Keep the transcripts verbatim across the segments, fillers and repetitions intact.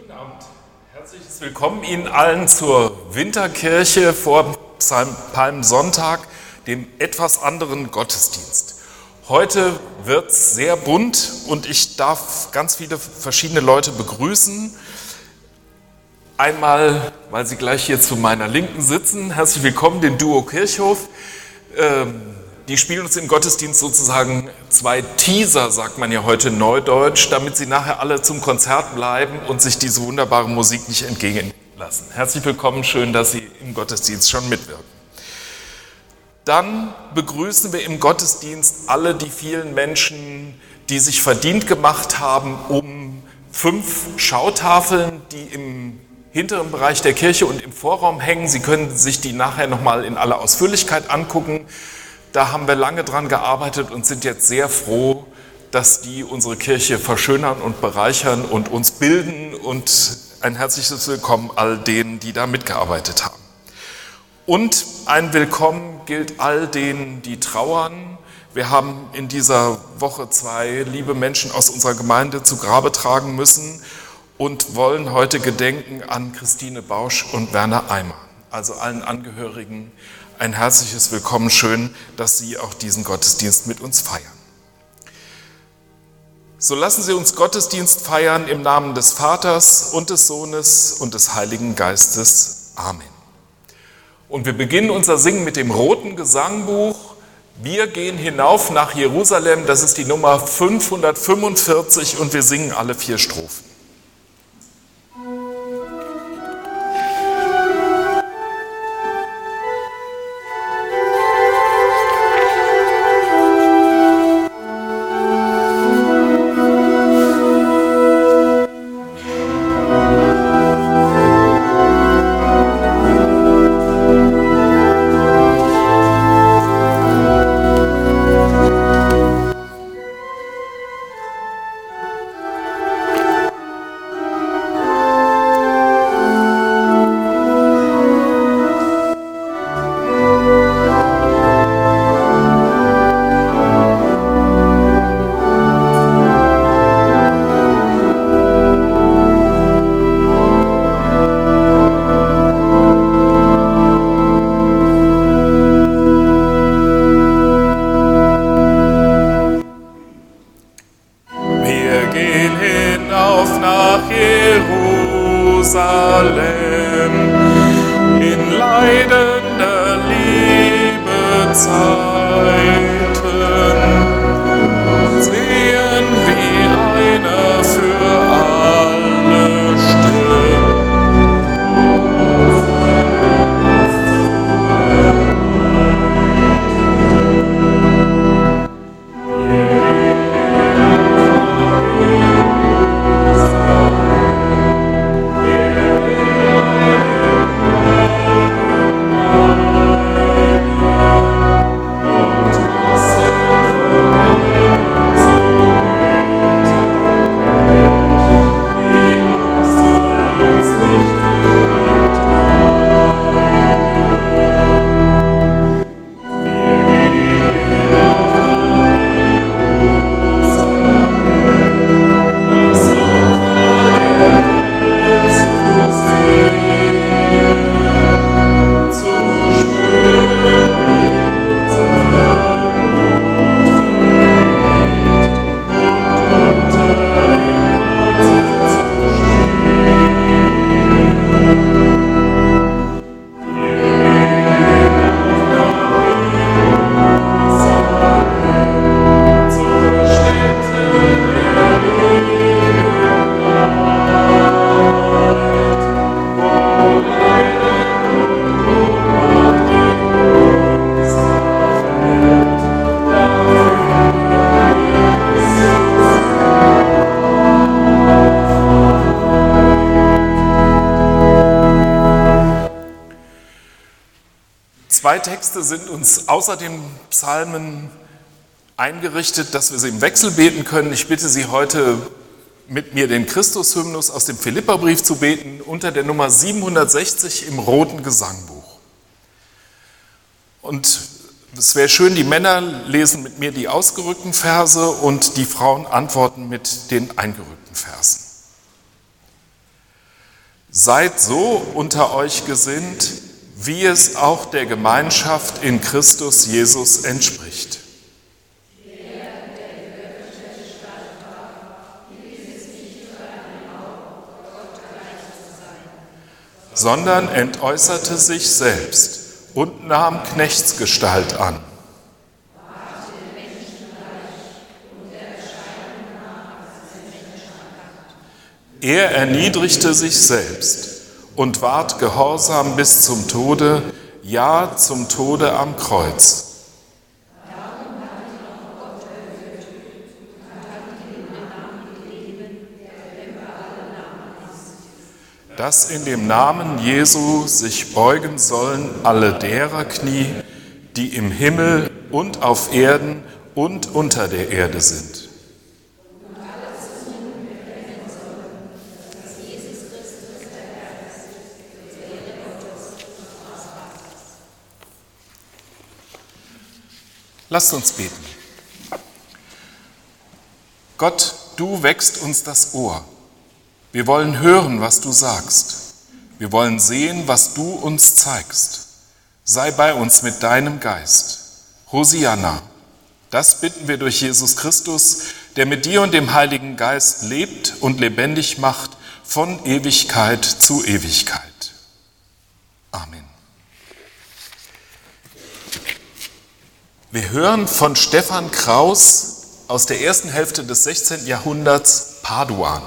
Guten Abend. Herzliches Willkommen Ihnen allen zur Winterkirche vor Palmsonntag, dem etwas anderen Gottesdienst. Heute wird es sehr bunt und ich darf ganz viele verschiedene Leute begrüßen. Einmal, weil sie gleich hier zu meiner Linken sitzen, herzlich willkommen, den Duo Kirchhof. Ähm, Die spielen uns im Gottesdienst sozusagen zwei Teaser, sagt man ja heute neudeutsch, damit sie nachher alle zum Konzert bleiben und sich diese wunderbare Musik nicht entgehen lassen. Herzlich willkommen, schön, dass Sie im Gottesdienst schon mitwirken. Dann begrüßen wir im Gottesdienst alle die vielen Menschen, die sich verdient gemacht haben, um fünf Schautafeln, die im hinteren Bereich der Kirche und im Vorraum hängen. Sie können sich die nachher nochmal in aller Ausführlichkeit angucken. Da haben wir lange dran gearbeitet und sind jetzt sehr froh, dass die unsere Kirche verschönern und bereichern und uns bilden. Und ein herzliches Willkommen all denen, die da mitgearbeitet haben. Und ein Willkommen gilt all denen, die trauern. Wir haben in dieser Woche zwei liebe Menschen aus unserer Gemeinde zu Grabe tragen müssen und wollen heute gedenken an Christine Bausch und Werner Eimer, also allen Angehörigen. Ein herzliches Willkommen, schön, dass Sie auch diesen Gottesdienst mit uns feiern. So lassen Sie uns Gottesdienst feiern im Namen des Vaters und des Sohnes und des Heiligen Geistes. Amen. Und wir beginnen unser Singen mit dem roten Gesangbuch. Wir gehen hinauf nach Jerusalem, das ist die Nummer fünfhundertfünfundvierzig und wir singen alle vier Strophen. Zwei Texte sind uns außer den Psalmen eingerichtet, dass wir sie im Wechsel beten können. Ich bitte Sie heute mit mir den Christushymnus aus dem Philipperbrief zu beten unter der Nummer siebenhundertsechzig im roten Gesangbuch. Und es wäre schön, die Männer lesen mit mir die ausgerückten Verse und die Frauen antworten mit den eingerückten Versen. Seid so unter euch gesinnt, wie es auch der Gemeinschaft in Christus Jesus entspricht. Sondern entäußerte sich selbst und nahm Knechtsgestalt an. Er erniedrigte sich selbst und ward gehorsam bis zum Tode, ja, zum Tode am Kreuz. Dass in dem Namen Jesu sich beugen sollen alle derer Knie, die im Himmel und auf Erden und unter der Erde sind. Lasst uns beten. Gott, du weckst uns das Ohr. Wir wollen hören, was du sagst. Wir wollen sehen, was du uns zeigst. Sei bei uns mit deinem Geist. Hosianna. Das bitten wir durch Jesus Christus, der mit dir und dem Heiligen Geist lebt und lebendig macht von Ewigkeit zu Ewigkeit. Amen. Wir hören von Stephan Kraus aus der ersten Hälfte des sechzehnten Jahrhunderts Paduan.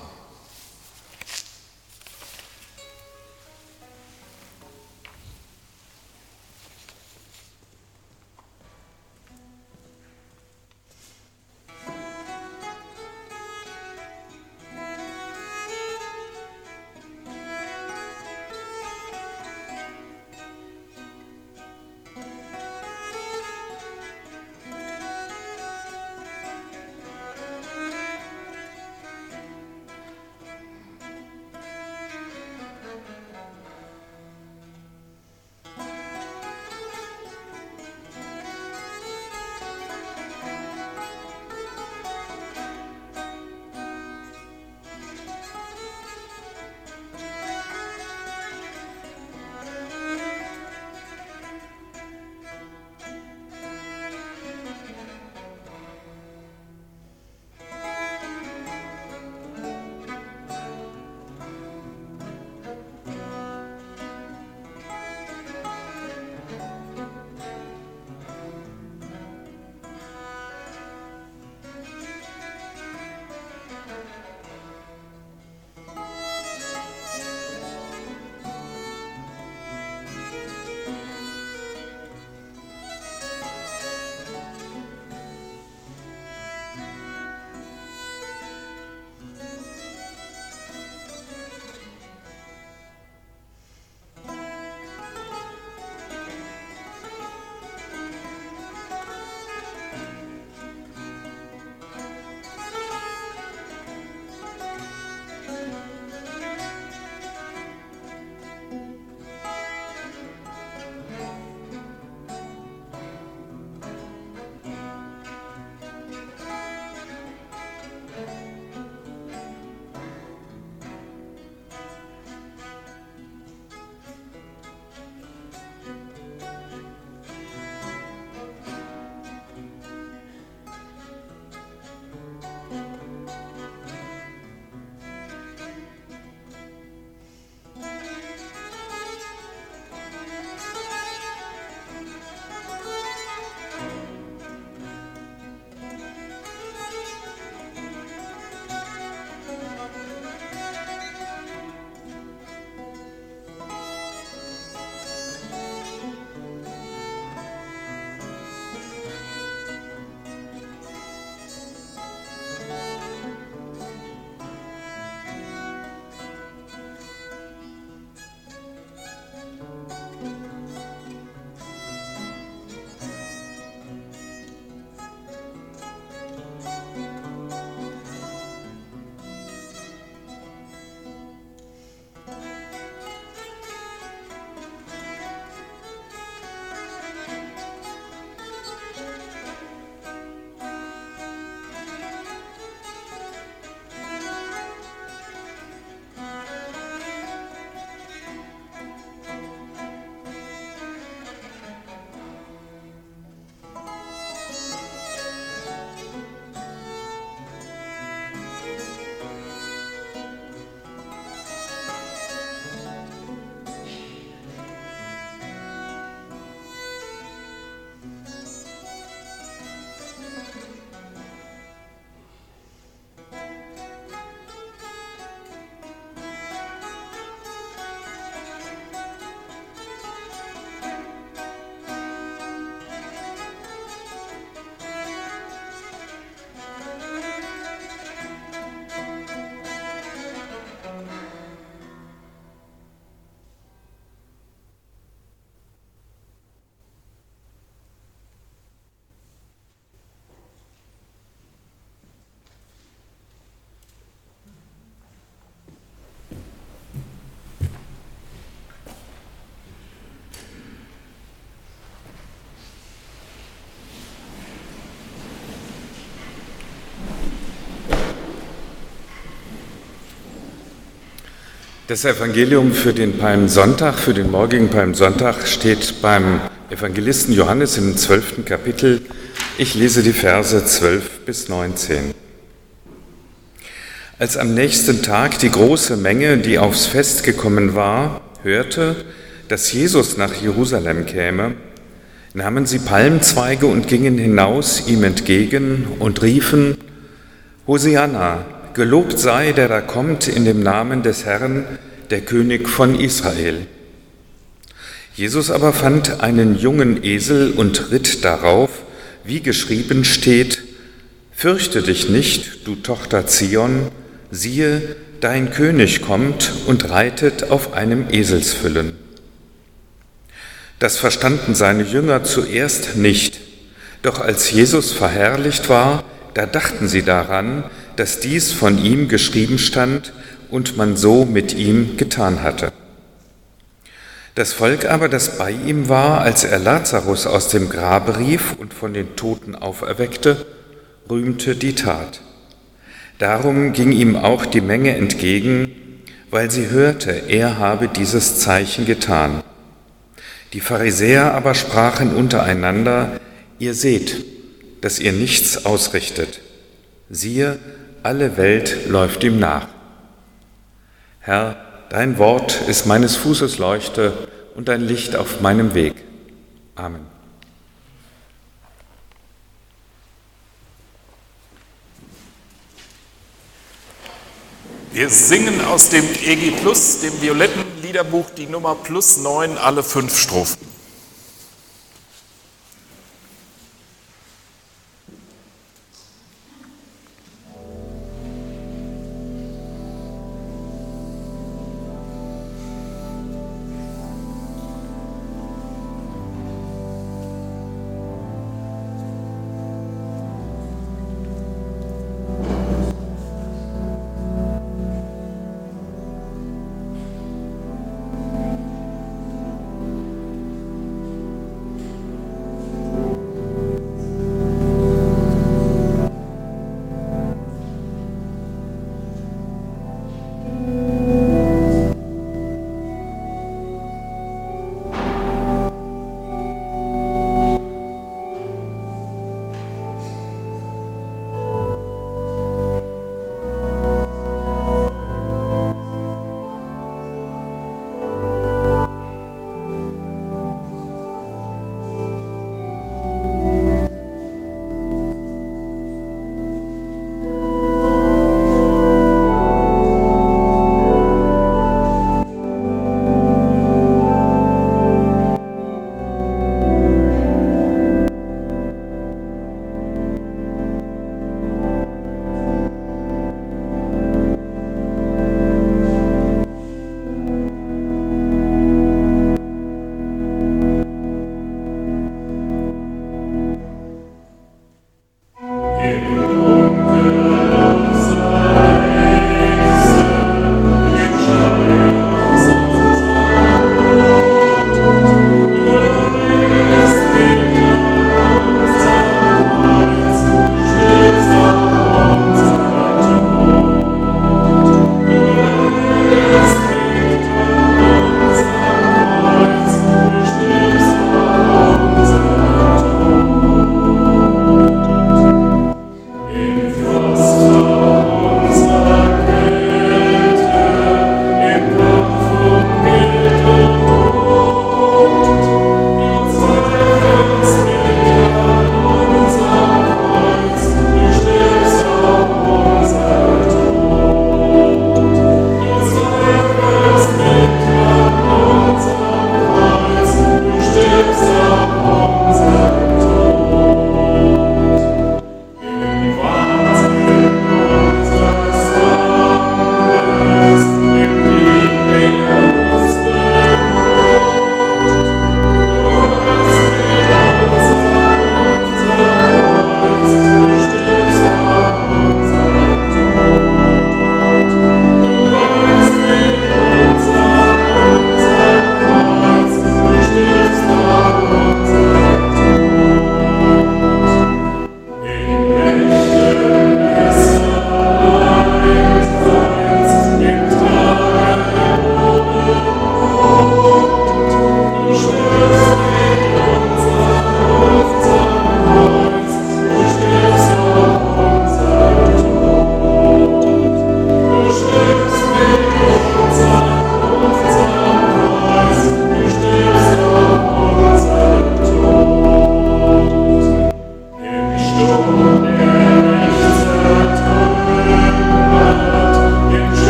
Das Evangelium für den Palmsonntag, für den morgigen Palmsonntag, steht beim Evangelisten Johannes im zwölften Kapitel. Ich lese die Verse zwölf bis neunzehn. Als am nächsten Tag die große Menge, die aufs Fest gekommen war, hörte, dass Jesus nach Jerusalem käme, nahmen sie Palmzweige und gingen hinaus ihm entgegen und riefen: Hosianna, gelobt sei, der da kommt in dem Namen des Herrn, der König von Israel. Jesus aber fand einen jungen Esel und ritt darauf, wie geschrieben steht: Fürchte dich nicht, du Tochter Zion, siehe, dein König kommt und reitet auf einem Eselsfüllen. Das verstanden seine Jünger zuerst nicht, doch als Jesus verherrlicht war, da dachten sie daran, dass dies von ihm geschrieben stand und man so mit ihm getan hatte. Das Volk aber, das bei ihm war, als er Lazarus aus dem Grabe rief und von den Toten auferweckte, rühmte die Tat. Darum ging ihm auch die Menge entgegen, weil sie hörte, er habe dieses Zeichen getan. Die Pharisäer aber sprachen untereinander: Ihr seht, dass ihr nichts ausrichtet. Siehe, alle Welt läuft ihm nach. Herr, dein Wort ist meines Fußes Leuchte und ein Licht auf meinem Weg. Amen. Wir singen aus dem E G Plus, dem violetten Liederbuch, die Nummer plus neun, alle fünf Strophen.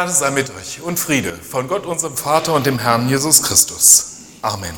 Gnade sei mit euch und Friede von Gott, unserem Vater und dem Herrn Jesus Christus. Amen.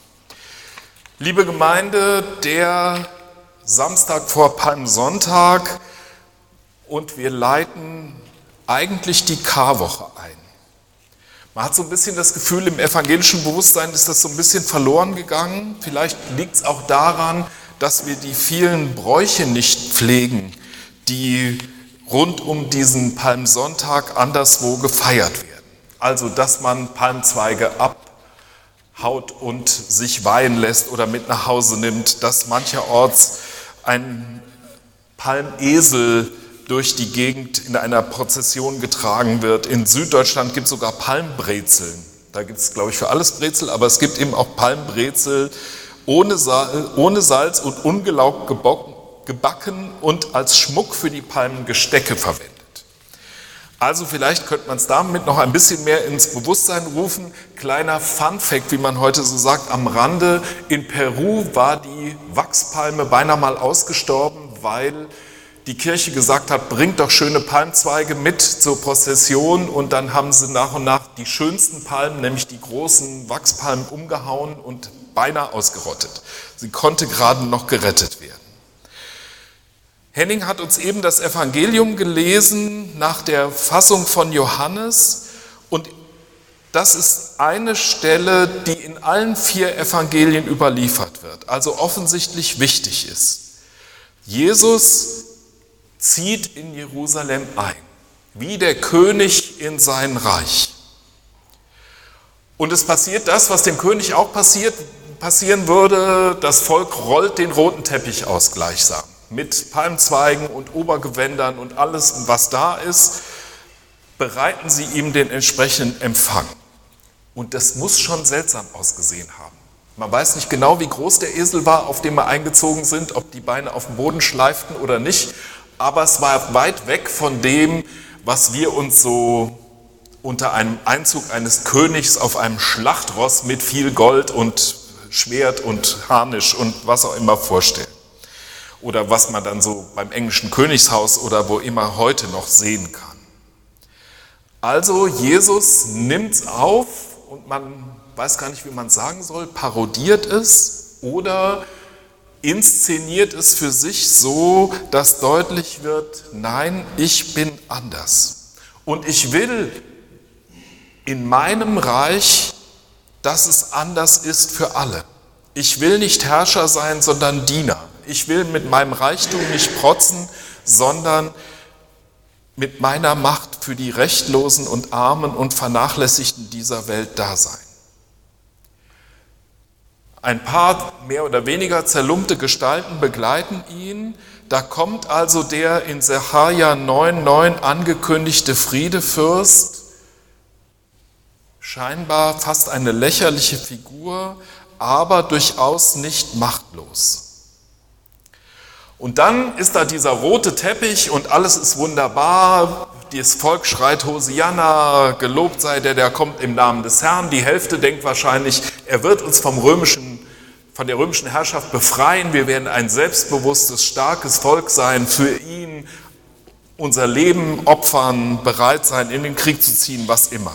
Liebe Gemeinde, der Samstag vor Palmsonntag und wir leiten eigentlich die Karwoche ein. Man hat so ein bisschen das Gefühl, im evangelischen Bewusstsein ist das so ein bisschen verloren gegangen. Vielleicht liegt es auch daran, dass wir die vielen Bräuche nicht pflegen, die rund um diesen Palmsonntag anderswo gefeiert werden. Also, dass man Palmzweige abhaut und sich weihen lässt oder mit nach Hause nimmt, dass mancherorts ein Palmesel durch die Gegend in einer Prozession getragen wird. In Süddeutschland gibt es sogar Palmbrezeln. Da gibt es, glaube ich, für alles Brezel, aber es gibt eben auch Palmbrezel ohne Salz und ungelaugt gebacken. gebacken und als Schmuck für die Palmengestecke verwendet. Also vielleicht könnte man es damit noch ein bisschen mehr ins Bewusstsein rufen. Kleiner Funfact, wie man heute so sagt, am Rande. In Peru war die Wachspalme beinahe mal ausgestorben, weil die Kirche gesagt hat, bringt doch schöne Palmzweige mit zur Prozession, und dann haben sie nach und nach die schönsten Palmen, nämlich die großen Wachspalmen, umgehauen und beinahe ausgerottet. Sie konnte gerade noch gerettet werden. Henning hat uns eben das Evangelium gelesen nach der Fassung von Johannes, und das ist eine Stelle, die in allen vier Evangelien überliefert wird, also offensichtlich wichtig ist. Jesus zieht in Jerusalem ein, wie der König in sein Reich. Und es passiert das, was dem König auch passiert, passieren würde: Das Volk rollt den roten Teppich aus gleichsam. Mit Palmzweigen und Obergewändern und alles, was da ist, bereiten sie ihm den entsprechenden Empfang. Und das muss schon seltsam ausgesehen haben. Man weiß nicht genau, wie groß der Esel war, auf dem wir eingezogen sind, ob die Beine auf dem Boden schleiften oder nicht, aber es war weit weg von dem, was wir uns so unter einem Einzug eines Königs auf einem Schlachtross mit viel Gold und Schwert und Harnisch und was auch immer vorstellen. Oder was man dann so beim englischen Königshaus oder wo immer heute noch sehen kann. Also Jesus nimmt es auf und man weiß gar nicht, wie man sagen soll, parodiert es oder inszeniert es für sich so, dass deutlich wird: Nein, ich bin anders. Und ich will in meinem Reich, dass es anders ist für alle. Ich will nicht Herrscher sein, sondern Diener. Ich will mit meinem Reichtum nicht protzen, sondern mit meiner Macht für die Rechtlosen und Armen und Vernachlässigten dieser Welt da sein. Ein paar mehr oder weniger zerlumpte Gestalten begleiten ihn. Da kommt also der in Sacharja neun neun angekündigte Friedefürst, scheinbar fast eine lächerliche Figur, aber durchaus nicht machtlos. Und dann ist da dieser rote Teppich und alles ist wunderbar. Das Volk schreit Hosianna, gelobt sei der, der kommt im Namen des Herrn. Die Hälfte denkt wahrscheinlich, er wird uns vom römischen, von der römischen Herrschaft befreien. Wir werden ein selbstbewusstes, starkes Volk sein, für ihn unser Leben opfern, bereit sein, in den Krieg zu ziehen, was immer.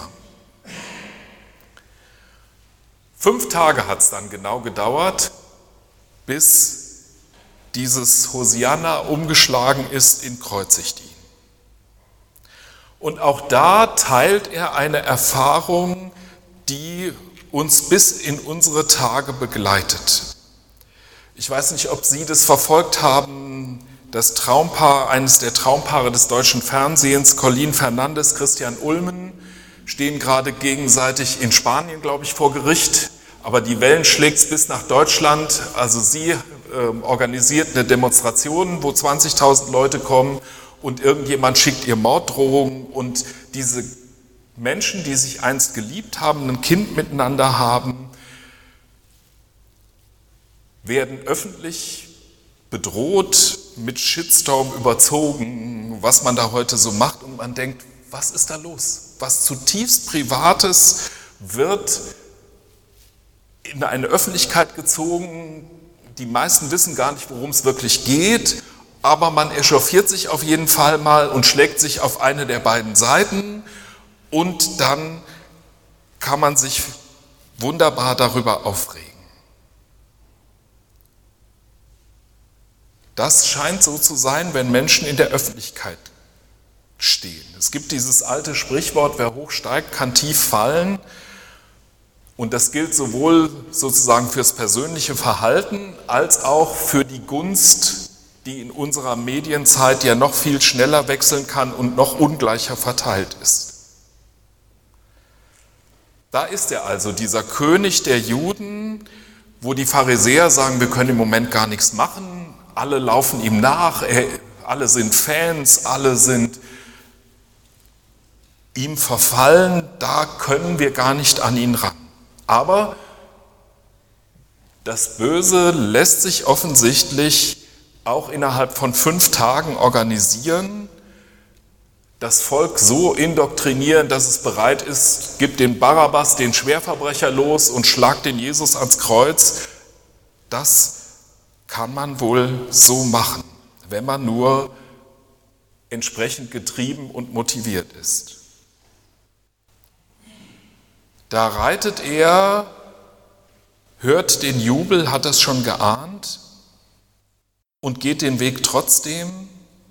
Fünf Tage hat es dann genau gedauert, bis dieses Hosianna umgeschlagen ist in kreuzigt ihn. Und auch da teilt er eine Erfahrung, die uns bis in unsere Tage begleitet. Ich weiß nicht, ob Sie das verfolgt haben, das Traumpaar, eines der Traumpaare des deutschen Fernsehens, Colin Fernandes, Christian Ulmen, stehen gerade gegenseitig in Spanien, glaube ich, vor Gericht. Aber die Wellen schlägt es bis nach Deutschland. Also sie äh, organisiert eine Demonstration, wo zwanzigtausend Leute kommen und irgendjemand schickt ihr Morddrohungen. Und diese Menschen, die sich einst geliebt haben, ein Kind miteinander haben, werden öffentlich bedroht, mit Shitstorm überzogen, was man da heute so macht. Und man denkt, was ist da los? Was zutiefst Privates wird in eine Öffentlichkeit gezogen. Die meisten wissen gar nicht, worum es wirklich geht, aber man echauffiert sich auf jeden Fall mal und schlägt sich auf eine der beiden Seiten und dann kann man sich wunderbar darüber aufregen. Das scheint so zu sein, wenn Menschen in der Öffentlichkeit stehen. Es gibt dieses alte Sprichwort, wer hoch steigt, kann tief fallen. Und das gilt sowohl sozusagen fürs persönliche Verhalten als auch für die Gunst, die in unserer Medienzeit ja noch viel schneller wechseln kann und noch ungleicher verteilt ist. Da ist er also, dieser König der Juden, wo die Pharisäer sagen, wir können im Moment gar nichts machen, alle laufen ihm nach, er, alle sind Fans, alle sind ihm verfallen, da können wir gar nicht an ihn ran. Aber das Böse lässt sich offensichtlich auch innerhalb von fünf Tagen organisieren, das Volk so indoktrinieren, dass es bereit ist, gibt den Barabbas, den Schwerverbrecher los und schlagt den Jesus ans Kreuz. Das kann man wohl so machen, wenn man nur entsprechend getrieben und motiviert ist. Da reitet er, hört den Jubel, hat es schon geahnt und geht den Weg trotzdem.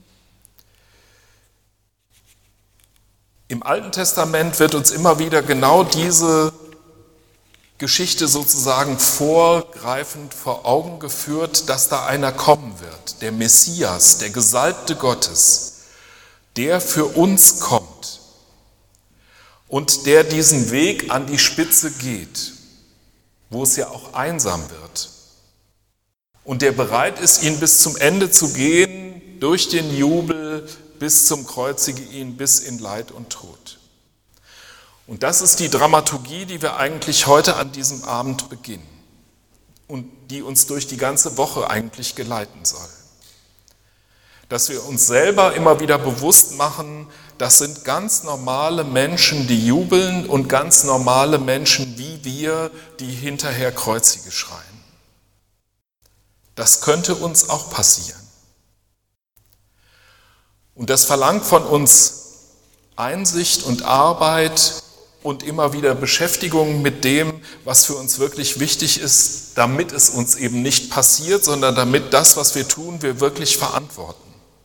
Im Alten Testament wird uns immer wieder genau diese Geschichte sozusagen vorgreifend vor Augen geführt, dass da einer kommen wird, der Messias, der Gesalbte Gottes, der für uns kommt und der diesen Weg an die Spitze geht, wo es ja auch einsam wird und der bereit ist, ihn bis zum Ende zu gehen, durch den Jubel bis zum Kreuzige ihn, bis in Leid und Tod. Und das ist die Dramaturgie, die wir eigentlich heute an diesem Abend beginnen und die uns durch die ganze Woche eigentlich geleiten soll. Dass wir uns selber immer wieder bewusst machen, das sind ganz normale Menschen, die jubeln und ganz normale Menschen wie wir, die hinterher Kreuzige schreien. Das könnte uns auch passieren. Und das verlangt von uns Einsicht und Arbeit und immer wieder Beschäftigung mit dem, was für uns wirklich wichtig ist, damit es uns eben nicht passiert, sondern damit das, was wir tun, wir wirklich verantworten.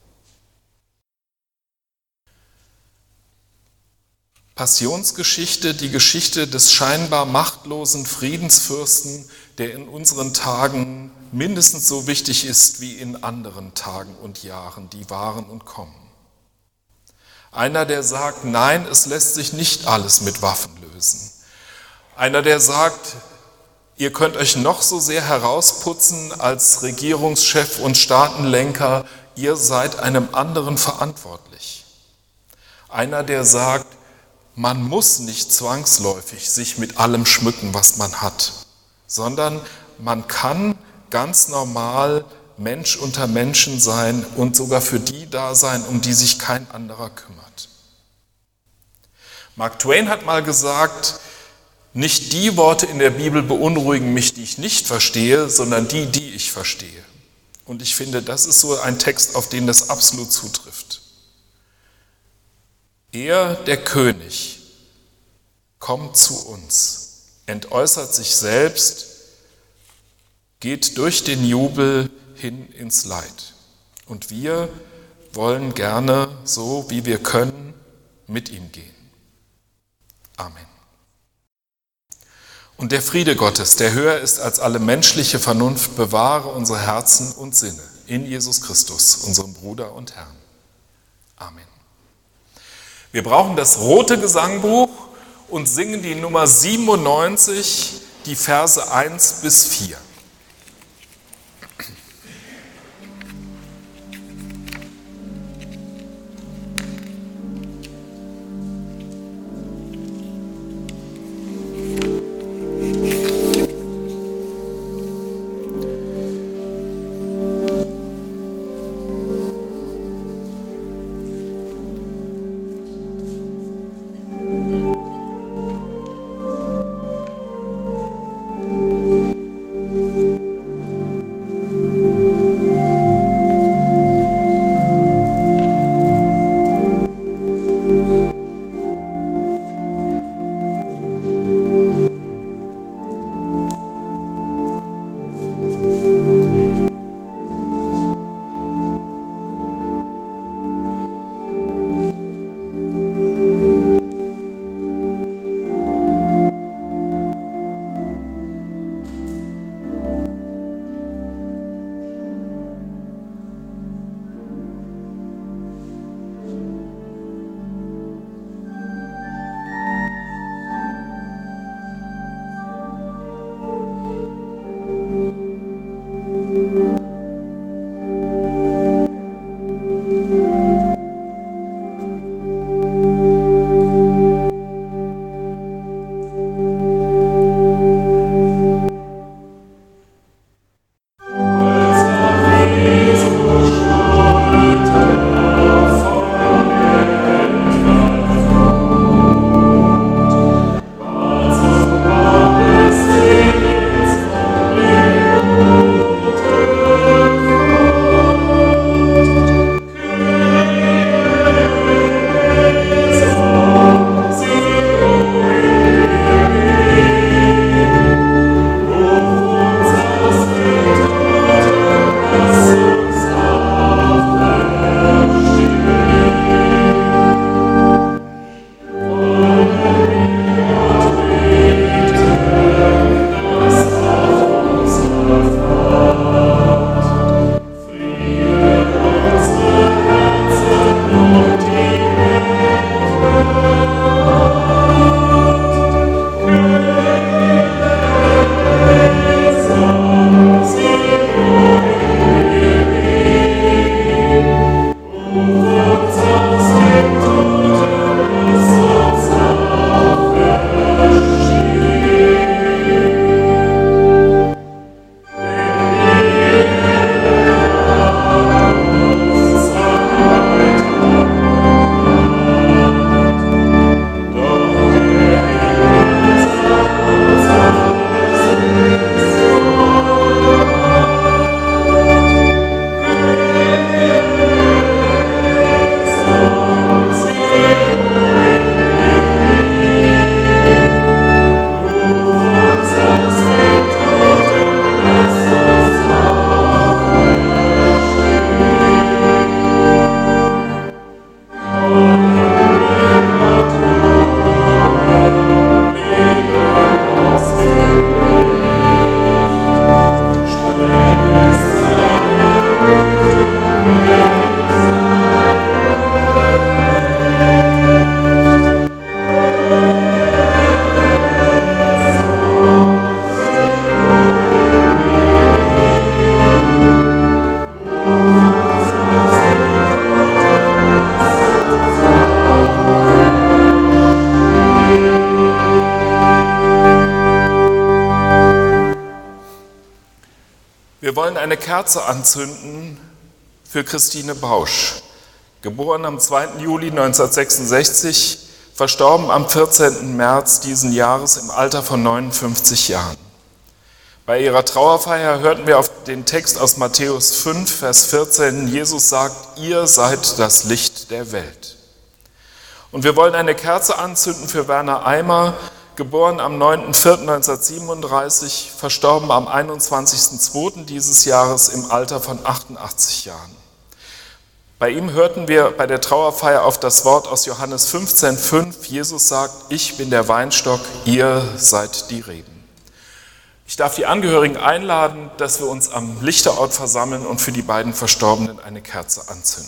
Passionsgeschichte, die Geschichte des scheinbar machtlosen Friedensfürsten, der in unseren Tagen mindestens so wichtig ist wie in anderen Tagen und Jahren, die waren und kommen. Einer, der sagt, nein, es lässt sich nicht alles mit Waffen lösen. Einer, der sagt, ihr könnt euch noch so sehr herausputzen als Regierungschef und Staatenlenker, ihr seid einem anderen verantwortlich. Einer, der sagt, man muss nicht zwangsläufig sich mit allem schmücken, was man hat, sondern man kann ganz normal Mensch unter Menschen sein und sogar für die da sein, um die sich kein anderer kümmert. Mark Twain hat mal gesagt, nicht die Worte in der Bibel beunruhigen mich, die ich nicht verstehe, sondern die, die ich verstehe. Und ich finde, das ist so ein Text, auf den das absolut zutrifft. Er, der König, kommt zu uns, entäußert sich selbst, geht durch den Jubel hin ins Leid. Und wir wollen gerne, so wie wir können, mit ihm gehen. Amen. Und der Friede Gottes, der höher ist als alle menschliche Vernunft, bewahre unsere Herzen und Sinne in Jesus Christus, unserem Bruder und Herrn. Amen. Wir brauchen das rote Gesangbuch und singen die Nummer siebenundneunzig, die Verse eins bis vier. Wir wollen eine Kerze anzünden für Christine Bausch, geboren am zweiten Juli neunzehnhundertsechsundsechzig, verstorben am vierzehnten März diesen Jahres im Alter von neunundfünfzig Jahren. Bei ihrer Trauerfeier hörten wir auf den Text aus Matthäus fünf, Vers vierzehn. Jesus sagt, ihr seid das Licht der Welt. Und wir wollen eine Kerze anzünden für Werner Eimer, geboren am neunten vierten neunzehnhundertsiebenunddreißig, verstorben am einundzwanzigsten zweiten dieses Jahres im Alter von achtundachtzig Jahren. Bei ihm hörten wir bei der Trauerfeier auf das Wort aus Johannes fünfzehn fünf. Jesus sagt, ich bin der Weinstock, ihr seid die Reben. Ich darf die Angehörigen einladen, dass wir uns am Lichterort versammeln und für die beiden Verstorbenen eine Kerze anzünden.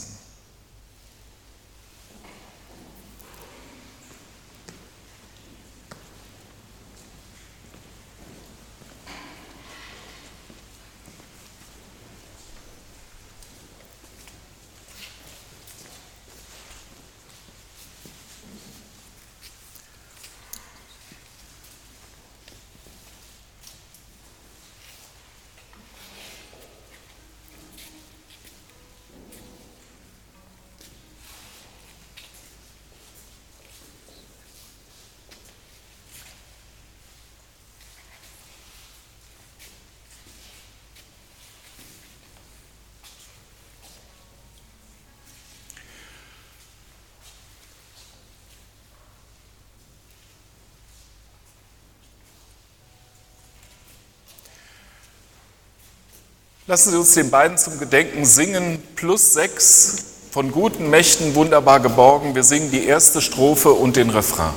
Lassen Sie uns den beiden zum Gedenken singen, plus sechs, von guten Mächten wunderbar geborgen. Wir singen die erste Strophe und den Refrain.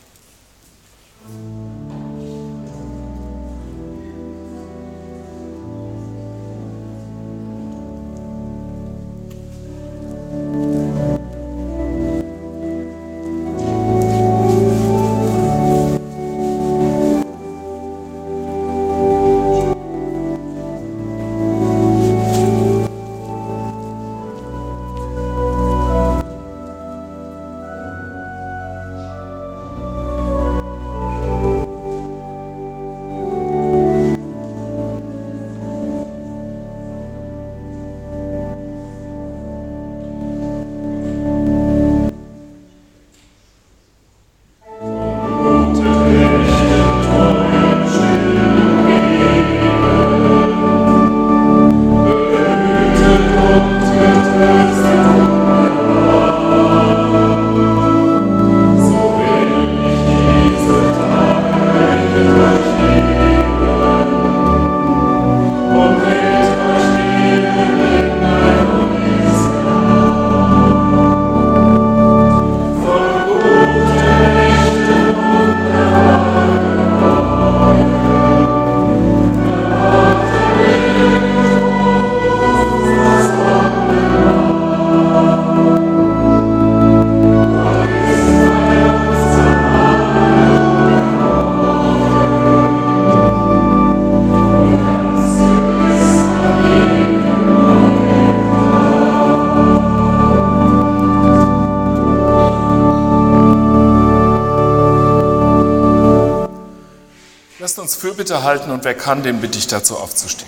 Lasst uns Fürbitte halten und wer kann, den bitte ich dazu aufzustehen.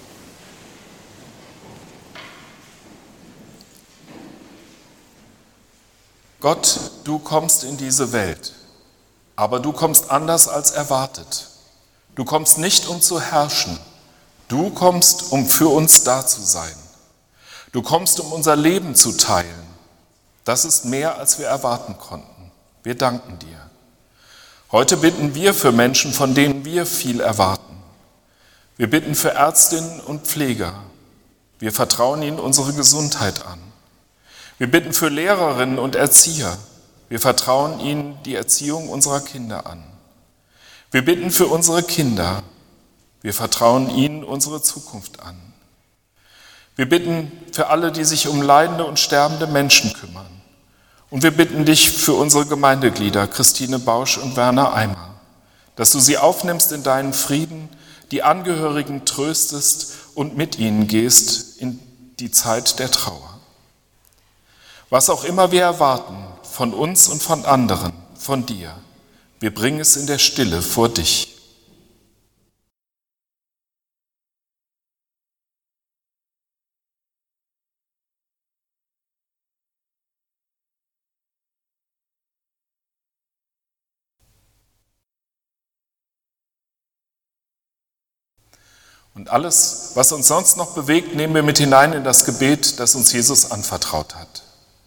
Gott, du kommst in diese Welt, aber du kommst anders als erwartet. Du kommst nicht, um zu herrschen. Du kommst, um für uns da zu sein. Du kommst, um unser Leben zu teilen. Das ist mehr, als wir erwarten konnten. Wir danken dir. Heute bitten wir für Menschen, von denen wir viel erwarten. Wir bitten für Ärztinnen und Pfleger. Wir vertrauen ihnen unsere Gesundheit an. Wir bitten für Lehrerinnen und Erzieher. Wir vertrauen ihnen die Erziehung unserer Kinder an. Wir bitten für unsere Kinder. Wir vertrauen ihnen unsere Zukunft an. Wir bitten für alle, die sich um leidende und sterbende Menschen kümmern. Und wir bitten dich für unsere Gemeindeglieder, Christine Bausch und Werner Eimer, dass du sie aufnimmst in deinen Frieden, die Angehörigen tröstest und mit ihnen gehst in die Zeit der Trauer. Was auch immer wir erwarten, von uns und von anderen, von dir, wir bringen es in der Stille vor dich. Und alles, was uns sonst noch bewegt, nehmen wir mit hinein in das Gebet, das uns Jesus anvertraut hat.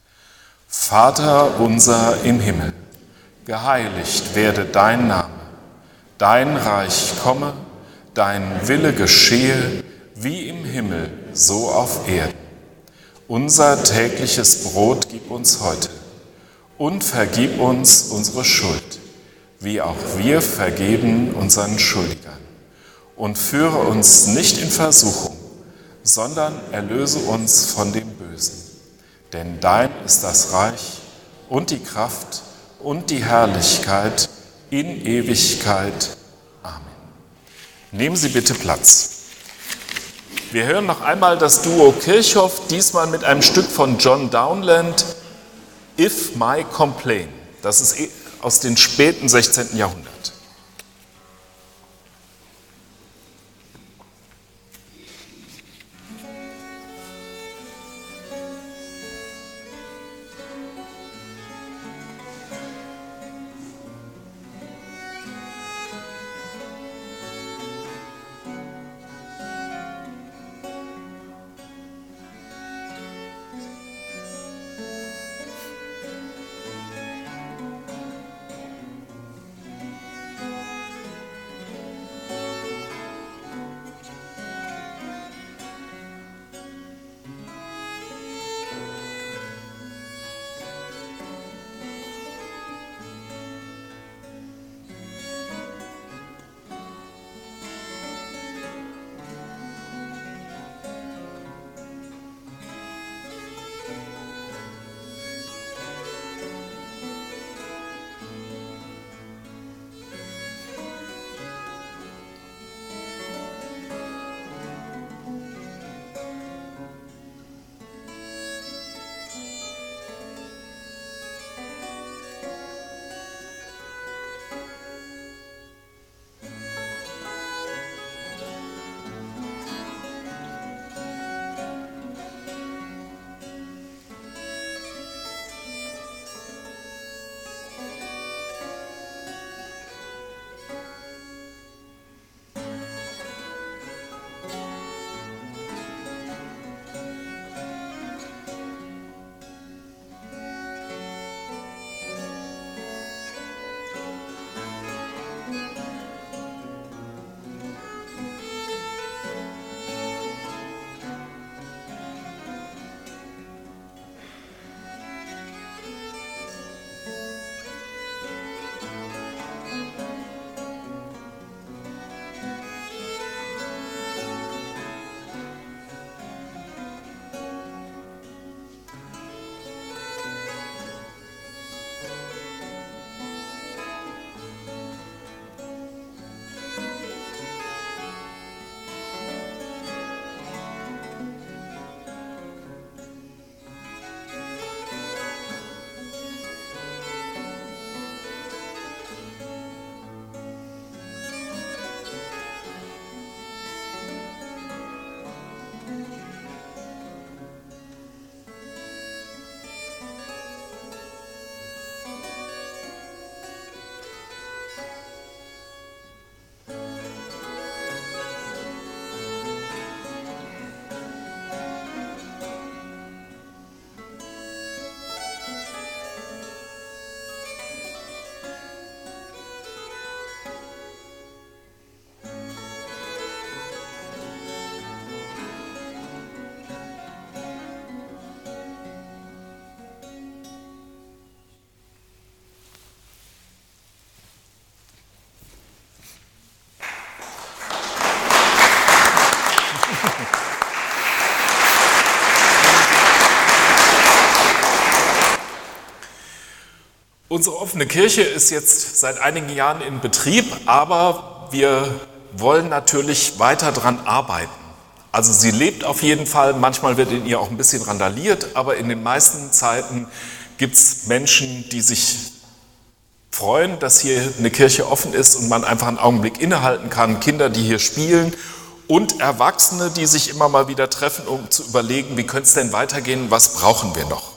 Vater unser im Himmel, geheiligt werde dein Name, dein Reich komme, dein Wille geschehe, wie im Himmel, so auf Erden. Unser tägliches Brot gib uns heute und vergib uns unsere Schuld, wie auch wir vergeben unseren Schuldigern. Und führe uns nicht in Versuchung, sondern erlöse uns von dem Bösen. Denn dein ist das Reich und die Kraft und die Herrlichkeit in Ewigkeit. Amen. Nehmen Sie bitte Platz. Wir hören noch einmal das Duo Kirchhoff, diesmal mit einem Stück von John Downland, If My Complain. Das ist aus dem späten sechzehnten Jahrhundert. Unsere offene Kirche ist jetzt seit einigen Jahren in Betrieb, aber wir wollen natürlich weiter daran arbeiten. Also sie lebt auf jeden Fall, manchmal wird in ihr auch ein bisschen randaliert, aber in den meisten Zeiten gibt es Menschen, die sich freuen, dass hier eine Kirche offen ist und man einfach einen Augenblick innehalten kann, Kinder, die hier spielen und Erwachsene, die sich immer mal wieder treffen, um zu überlegen, wie könnte es denn weitergehen, was brauchen wir noch.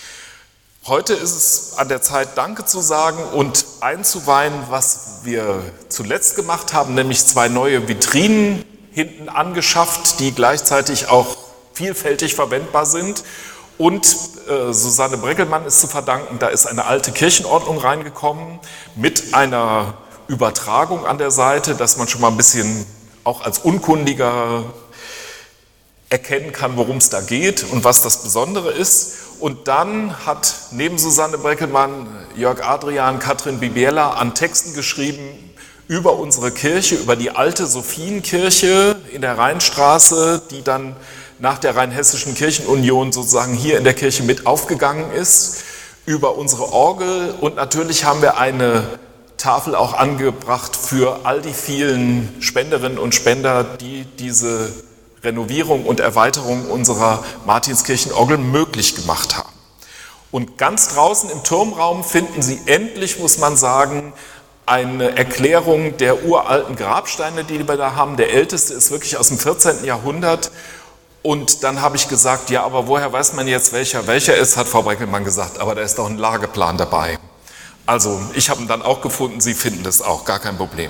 Heute ist es an der Zeit, Danke zu sagen und einzuweihen, was wir zuletzt gemacht haben, nämlich zwei neue Vitrinen hinten angeschafft, die gleichzeitig auch vielfältig verwendbar sind. Und äh, Susanne Breckelmann ist zu verdanken, da ist eine alte Kirchenordnung reingekommen mit einer Übertragung an der Seite, dass man schon mal ein bisschen auch als Unkundiger erkennen kann, worum es da geht und was das Besondere ist. Und dann hat neben Susanne Breckelmann Jörg Adrian, Katrin Bibiela an Texten geschrieben über unsere Kirche, über die alte Sophienkirche in der Rheinstraße, die dann nach der Rheinhessischen Kirchenunion sozusagen hier in der Kirche mit aufgegangen ist, über unsere Orgel. Und natürlich haben wir eine Tafel auch angebracht für all die vielen Spenderinnen und Spender, die diese Renovierung und Erweiterung unserer Martinskirchenorgel möglich gemacht haben. Und ganz draußen im Turmraum finden Sie endlich, muss man sagen, eine Erklärung der uralten Grabsteine, die wir da haben. Der älteste ist wirklich aus dem vierzehnten Jahrhundert. Und dann habe ich gesagt, ja, aber woher weiß man jetzt, welcher welcher ist, hat Frau Breckelmann gesagt, aber da ist doch ein Lageplan dabei. Also ich habe ihn dann auch gefunden, Sie finden das auch, gar kein Problem.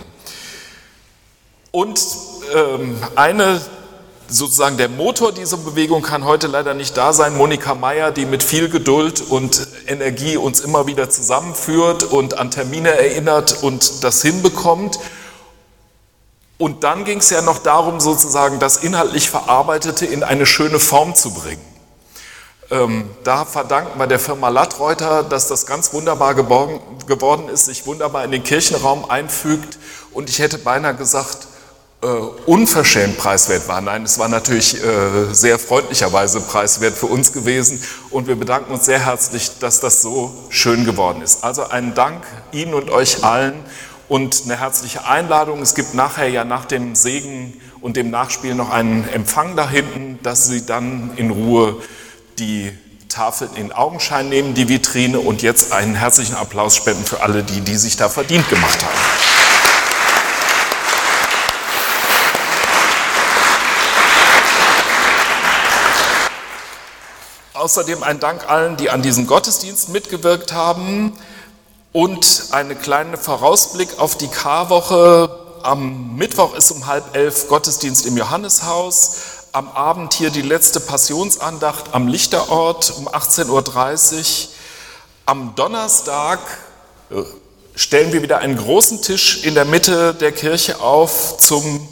Und ähm, eine, sozusagen der Motor dieser Bewegung kann heute leider nicht da sein, Monika Meyer, die mit viel Geduld und Energie uns immer wieder zusammenführt und an Termine erinnert und das hinbekommt. Und dann ging es ja noch darum, sozusagen das inhaltlich Verarbeitete in eine schöne Form zu bringen. Ähm, da verdanken wir der Firma Lattreuter, dass das ganz wunderbar geborgen, geworden ist, sich wunderbar in den Kirchenraum einfügt. Und ich hätte beinahe gesagt, äh, unverschämt preiswert war. Nein, es war natürlich äh, sehr freundlicherweise preiswert für uns gewesen. Und wir bedanken uns sehr herzlich, dass das so schön geworden ist. Also einen Dank Ihnen und euch allen. Und eine herzliche Einladung. Es gibt nachher ja nach dem Segen und dem Nachspiel noch einen Empfang da hinten, dass Sie dann in Ruhe die Tafel in Augenschein nehmen, die Vitrine, und jetzt einen herzlichen Applaus spenden für alle, die, die sich da verdient gemacht haben. Außerdem ein Dank allen, die an diesem Gottesdienst mitgewirkt haben. Und einen kleinen Vorausblick auf die Karwoche. Am Mittwoch ist um halb elf Gottesdienst im Johanneshaus. Am Abend hier die letzte Passionsandacht am Lichterort um achtzehn Uhr dreißig. Am Donnerstag stellen wir wieder einen großen Tisch in der Mitte der Kirche auf zum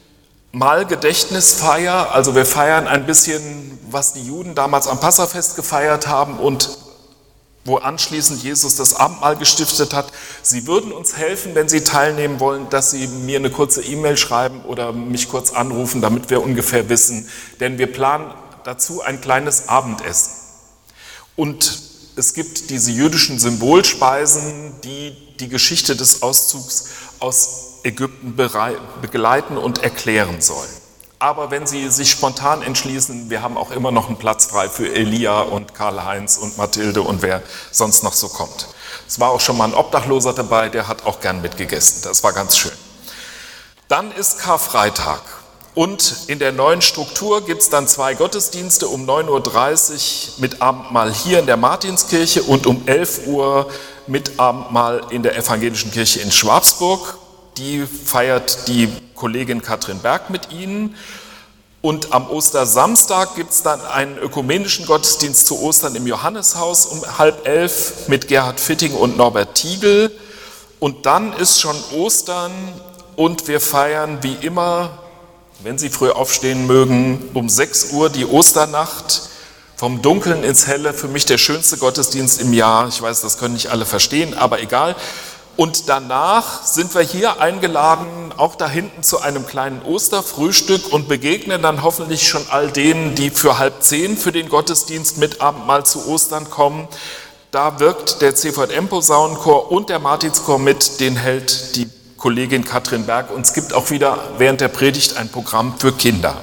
Mahlgedächtnisfeier. Also wir feiern ein bisschen, was die Juden damals am Passafest gefeiert haben und wo anschließend Jesus das Abendmahl gestiftet hat. Sie würden uns helfen, wenn Sie teilnehmen wollen, dass Sie mir eine kurze E-Mail schreiben oder mich kurz anrufen, damit wir ungefähr wissen. Denn wir planen dazu ein kleines Abendessen. Und es gibt diese jüdischen Symbolspeisen, die die Geschichte des Auszugs aus Ägypten begleiten und erklären sollen. Aber wenn Sie sich spontan entschließen, wir haben auch immer noch einen Platz frei für Elia und Karl-Heinz und Mathilde und wer sonst noch so kommt. Es war auch schon mal ein Obdachloser dabei, der hat auch gern mitgegessen. Das war ganz schön. Dann ist Karfreitag und in der neuen Struktur gibt es dann zwei Gottesdienste um neun Uhr dreißig mit Abendmahl hier in der Martinskirche und um elf Uhr mit Abendmahl in der Evangelischen Kirche in Schwabsburg. Die feiert die Kollegin Katrin Berg mit Ihnen. Und am Ostersamstag gibt es dann einen ökumenischen Gottesdienst zu Ostern im Johanneshaus um halb elf mit Gerhard Fitting und Norbert Tiegel. Und dann ist schon Ostern und wir feiern wie immer, wenn Sie früh aufstehen mögen, um sechs Uhr die Osternacht. Vom Dunkeln ins Helle, für mich der schönste Gottesdienst im Jahr. Ich weiß, das können nicht alle verstehen, aber egal. Und danach sind wir hier eingeladen, auch da hinten zu einem kleinen Osterfrühstück und begegnen dann hoffentlich schon all denen, die für halb zehn für den Gottesdienst mit Abendmahl zu Ostern kommen. Da wirkt der C V M-Posaunenchor und der Martinschor mit, den hält die Kollegin Katrin Berg. Und es gibt auch wieder während der Predigt ein Programm für Kinder.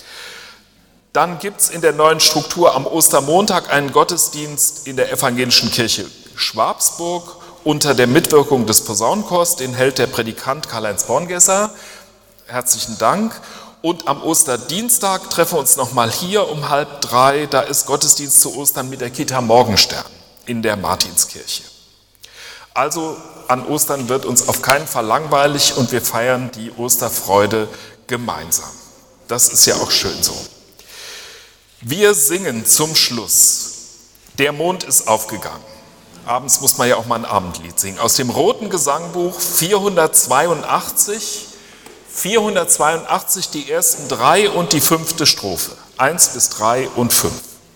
Dann gibt es in der neuen Struktur am Ostermontag einen Gottesdienst in der Evangelischen Kirche Schwabsburg unter der Mitwirkung des Posaunenchors, den hält der Predikant Karl-Heinz Borngesser. Herzlichen Dank. Und am Osterdienstag treffen wir uns nochmal hier um halb drei. Da ist Gottesdienst zu Ostern mit der Kita Morgenstern in der Martinskirche. Also an Ostern wird uns auf keinen Fall langweilig und wir feiern die Osterfreude gemeinsam. Das ist ja auch schön so. Wir singen zum Schluss. Der Mond ist aufgegangen. Abends muss man ja auch mal ein Abendlied singen. Aus dem Roten Gesangbuch vierhundertzweiundachtzig, vierhundertzweiundachtzig die ersten drei und die fünfte Strophe. Eins bis drei und fünf.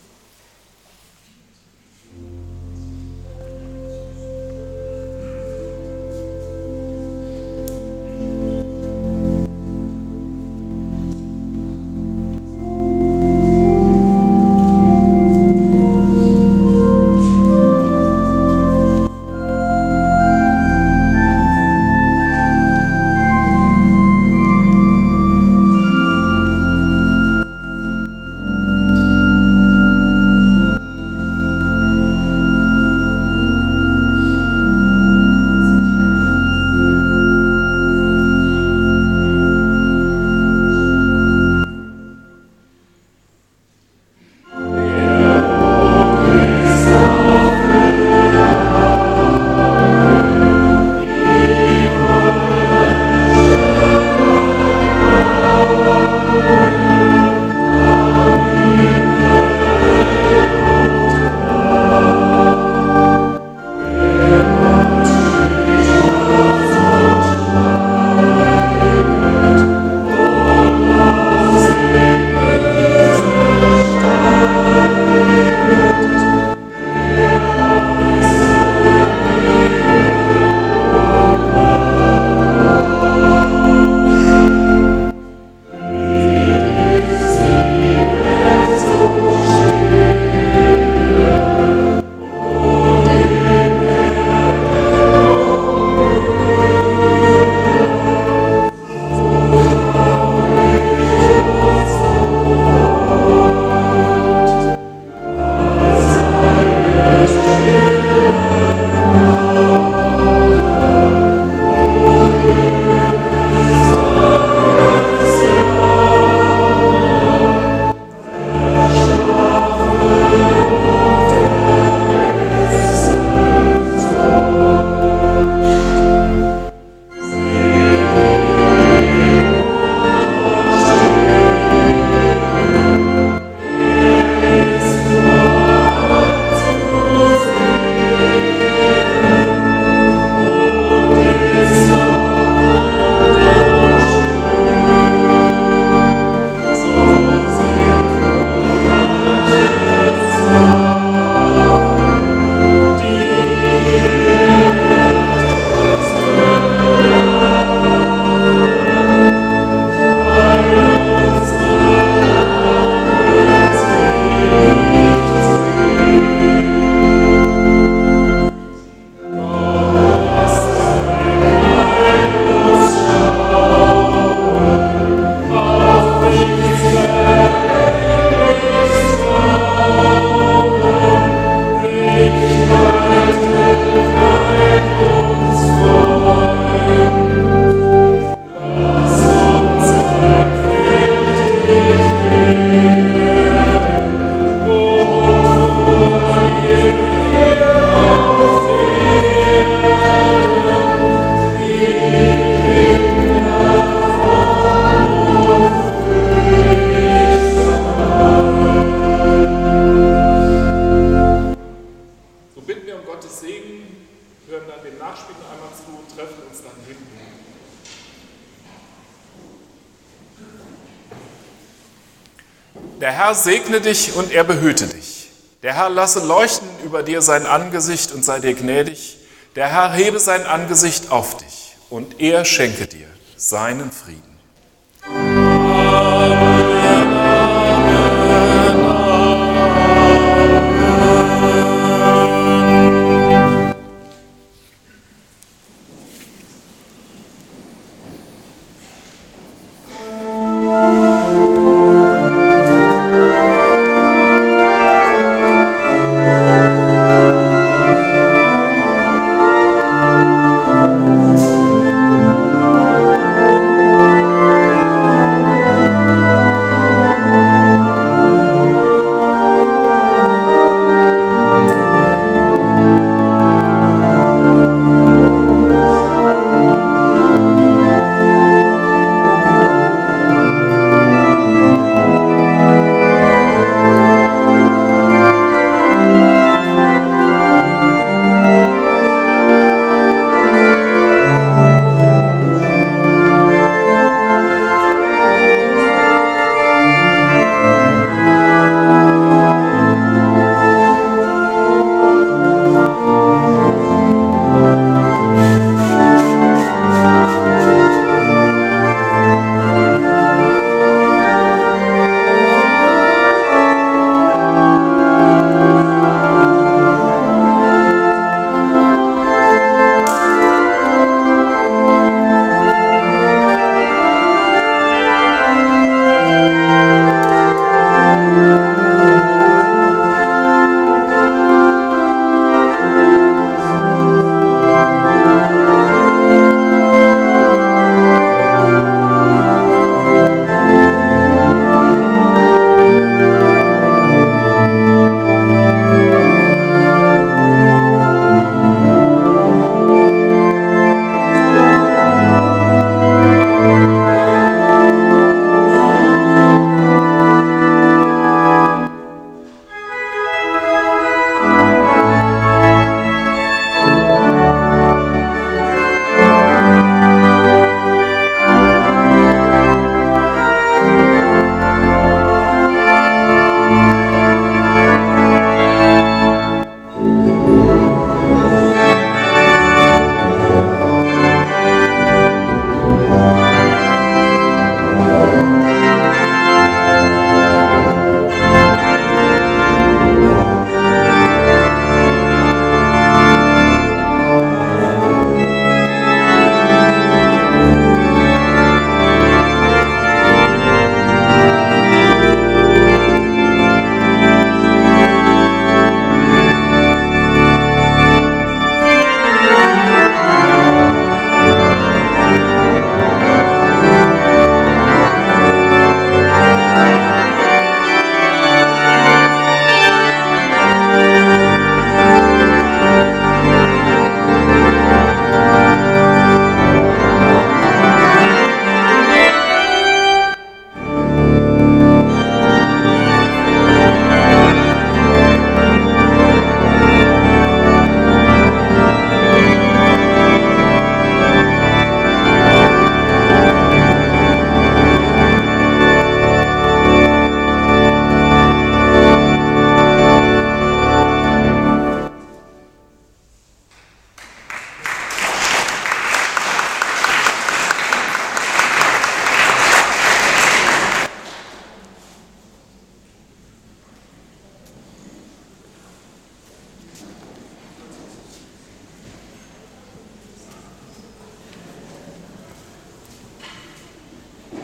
Der Herr segne dich und er behüte dich. Der Herr lasse leuchten über dir sein Angesicht und sei dir gnädig. Der Herr hebe sein Angesicht auf dich und er schenke dir seinen Frieden.